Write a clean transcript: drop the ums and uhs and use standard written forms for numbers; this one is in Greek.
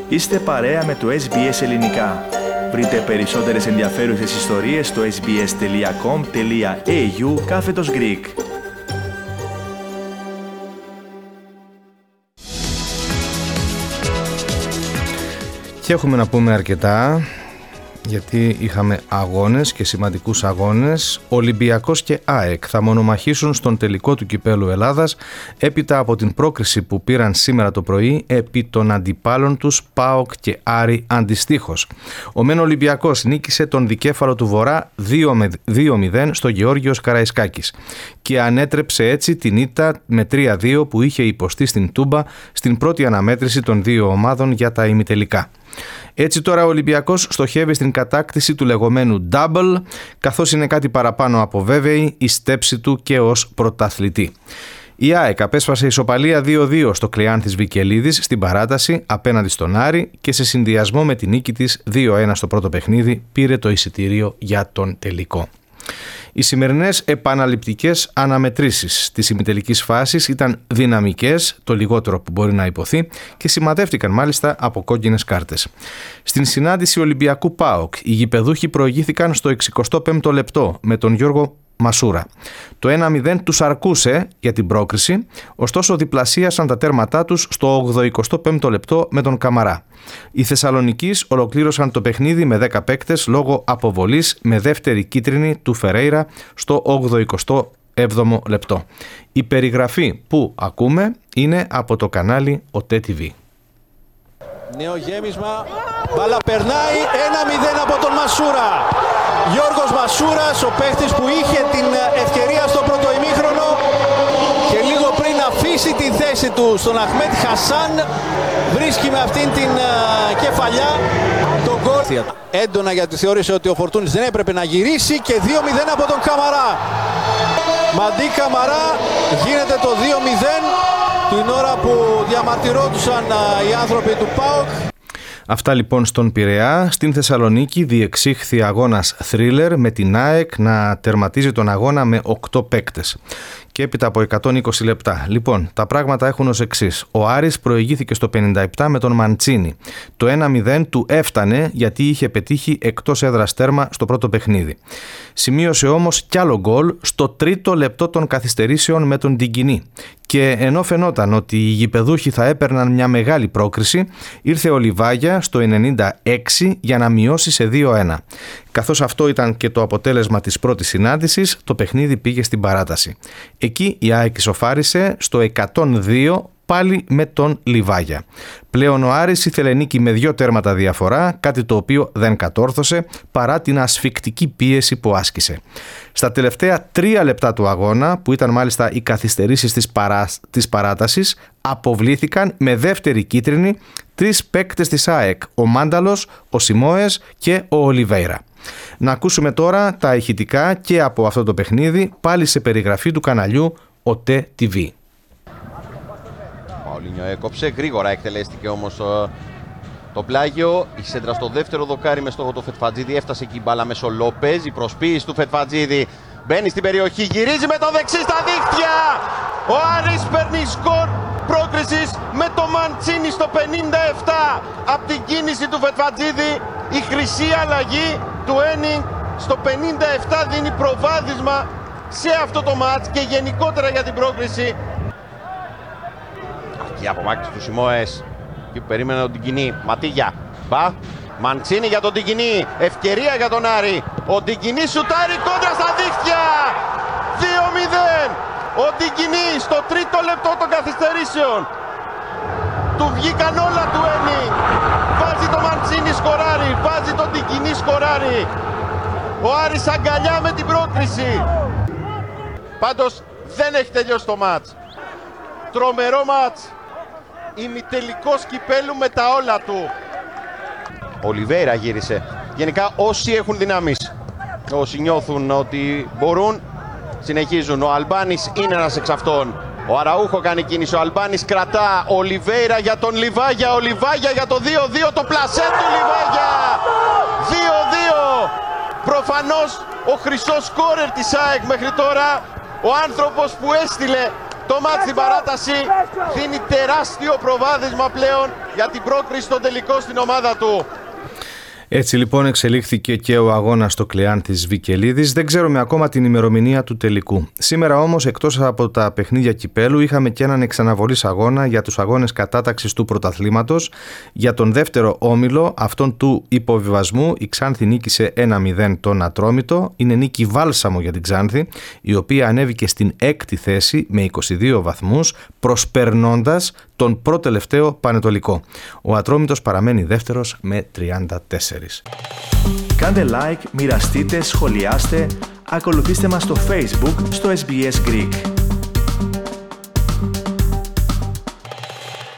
Είστε παρέα με το SBS Ελληνικά. Βρείτε περισσότερες ενδιαφέρουσες ιστορίες στο sbs.com.au/Greek. Και έχουμε να πούμε αρκετά, γιατί είχαμε αγώνες και σημαντικούς αγώνες. Ολυμπιακός και ΑΕΚ θα μονομαχήσουν στον τελικό του Κυπέλλου Ελλάδας έπειτα από την πρόκριση που πήραν σήμερα το πρωί επί των αντιπάλων τους ΠΑΟΚ και Άρη αντιστοίχως. Ο μεν Ολυμπιακός νίκησε τον δικέφαλο του Βορρά 2-0 στο Γεώργιος Καραϊσκάκης και ανέτρεψε έτσι την ήττα με 3-2 που είχε υποστεί στην Τούμπα στην πρώτη αναμέτρηση των δύο ομάδων για τα ημιτελικά. Έτσι τώρα ο Ολυμπιακός στοχεύει στην κατάκτηση του λεγόμενου double, καθώς είναι κάτι παραπάνω από βέβαιη η στέψη του και ως πρωταθλητή. Η ΑΕΚ απέσπασε ισοπαλία 2-2 στο Κλεάνθης Βικελίδης στην παράταση απέναντι στον Άρη και σε συνδυασμό με την νίκη της 2-1 στο πρώτο παιχνίδι πήρε το εισιτήριο για τον τελικό. Οι σημερινές επαναληπτικές αναμετρήσεις της ημιτελικής φάσης ήταν δυναμικές, το λιγότερο που μπορεί να υποθεί, και σημαδεύτηκαν μάλιστα από κόκκινες κάρτες. Στην συνάντηση Ολυμπιακού ΠΑΟΚ, οι γηπεδούχοι προηγήθηκαν στο 65ο λεπτό με τον Γιώργο Μασούρα. Το 1-0 τους αρκούσε για την πρόκριση, ωστόσο διπλασίασαν τα τέρματά τους στο 85ο λεπτό με τον Καμαρά. Οι Θεσσαλονικείς ολοκλήρωσαν το παιχνίδι με 10 παίκτες λόγω αποβολής με δεύτερη κίτρινη του Φερέιρα στο 87ο λεπτό. Η περιγραφή που ακούμε είναι από το κανάλι OTE-TV. Νέο γέμισμα, μπάλα περνάει, 1-0 από τον Μασούρα. Γιώργος Μασούρας, ο παίχτης που είχε την ευκαιρία στο πρώτο ημίχρονο και λίγο πριν αφήσει τη θέση του στον Αχμέτ Χασάν, βρίσκει με αυτήν την κεφαλιά τον γκολ. Έντονα, γιατί θεώρησε ότι ο Φορτούνης δεν έπρεπε να γυρίσει, και 2-0 από τον Καμαρά. Μαντί Καμαρά, γίνεται το 2-0 την ώρα που διαμαρτυρόντουσαν οι άνθρωποι του ΠΑΟΚ. Αυτά λοιπόν στον Πειραιά. Στην Θεσσαλονίκη διεξήχθη αγώνας θρίλερ με την ΑΕΚ να τερματίζει τον αγώνα με 8 παίκτες και έπειτα από 120 λεπτά. Λοιπόν, τα πράγματα έχουν ως εξής. Ο Άρης προηγήθηκε στο 57 με τον Μαντσίνη. Το 1-0 του έφτανε γιατί είχε πετύχει εκτός έδρας τέρμα στο πρώτο παιχνίδι. Σημείωσε όμως κι άλλο γκολ στο τρίτο λεπτό των καθυστερήσεων με τον Ντιγκινή. Και ενώ φαινόταν ότι οι γηπεδούχοι θα έπαιρναν μια μεγάλη πρόκριση, ήρθε ο Λιβάγια στο 96 για να μειώσει σε 2-1. Καθώς αυτό ήταν και το αποτέλεσμα της πρώτης συνάντησης, το παιχνίδι πήγε στην παράταση. Εκεί η ΑΕΚ ισοφάρισε στο 102 πάλι με τον Λιβάγια. Πλέον ο Άρης ήθελε νίκη με 2 τέρματα διαφορά, κάτι το οποίο δεν κατόρθωσε παρά την ασφικτική πίεση που άσκησε. Στα τελευταία 3 λεπτά του αγώνα, που ήταν μάλιστα οι καθυστερήσεις της παράτασης, αποβλήθηκαν με δεύτερη κίτρινη 3 παίκτες της ΑΕΚ, ο Μάνταλος, ο Σιμόες και ο Ολιβέιρα. Να ακούσουμε τώρα τα ηχητικά και από αυτό το παιχνίδι, πάλι σε περιγραφή του καναλιού OTE-TV. Παολίνιο έκοψε, γρήγορα εκτελέστηκε όμως το πλάγιο. Η σέντρα στο δεύτερο δοκάρι με στόχο το Φετφατζίδη, έφτασε εκεί η μπάλα μέσω Λόπεζ. Η προσποίηση του Φετφατζίδη, μπαίνει στην περιοχή, γυρίζει με το δεξί στα δίχτυα. Ο Άρης παίρνει σκορ πρόκρισης με το Μαντσίνι στο 57. Από την κίνηση του Φετφατζίδη, η χρυσή αλλαγή του Ένινγκ στο 57 δίνει προβάδισμα σε αυτό το μάτς και γενικότερα για την πρόκριση. Εκεί απομάκρυνση του Σιμόες, εκεί που περίμενε τον Ντιγκινή. Ματίγια, Μαντσίνι για τον Ντιγκινή, ευκαιρία για τον Άρη. Ο Ντιγκινή σουτάρει κόντρα στα δίχτυα. 2-0. Ο Ντιγκινή στο τρίτο λεπτό των καθυστερήσεων. Του βγήκαν όλα του Ένινγκ. Βάζει το Μαντσίνι, σκοράρει. Βάζει το Ντιγκινή, σκοράρει. Ο Άρης αγκαλιά με την πρόκριση. Πάντως δεν έχει τελειώσει το μάτς. Τρομερό μάτς. Ημιτελικός κυπέλου με τα όλα του. Ο Ολιβέιρα γύρισε. Γενικά όσοι έχουν δυνάμεις, όσοι νιώθουν ότι μπορούν, συνεχίζουν. Ο Αλμπάνης είναι ένας εξ αυτών. Ο Αραούχο κάνει κίνηση, ο Αλμπάνης κρατά. Ο Ολιβέιρα για τον Λιβάγια, ο Λιβάγια για το 2-2, το πλασέ του Λιβάγια. 2-2. Προφανώς ο χρυσός σκόρερ της ΑΕΚ μέχρι τώρα, ο άνθρωπος που έστειλε Το μάτς στην παράταση δίνει τεράστιο προβάδισμα πλέον για την πρόκριση στον τελικό στην ομάδα του. Έτσι λοιπόν εξελίχθηκε και ο αγώνας στο Κλεάνθης Βικελίδης. Δεν ξέρουμε ακόμα την ημερομηνία του τελικού. Σήμερα όμως, εκτός από τα παιχνίδια κυπέλου, είχαμε και έναν εξαναβολής αγώνα για τους αγώνες κατάταξης του πρωταθλήματος. Για τον δεύτερο όμιλο, αυτόν του υποβιβασμού, η Ξάνθη νίκησε 1-0 τον Ατρόμητο. Είναι νίκη βάλσαμο για την Ξάνθη, η οποία ανέβηκε στην 6η θέση με 22 βαθμούς, προσπερνώντας τον προτελευταίο Πανετολικό. Ο Ατρόμητος παραμένει δεύτερος με 34. Κάντε like, μοιραστείτε, σχολιάστε, ακολουθήστε μας στο Facebook στο SBS Greek.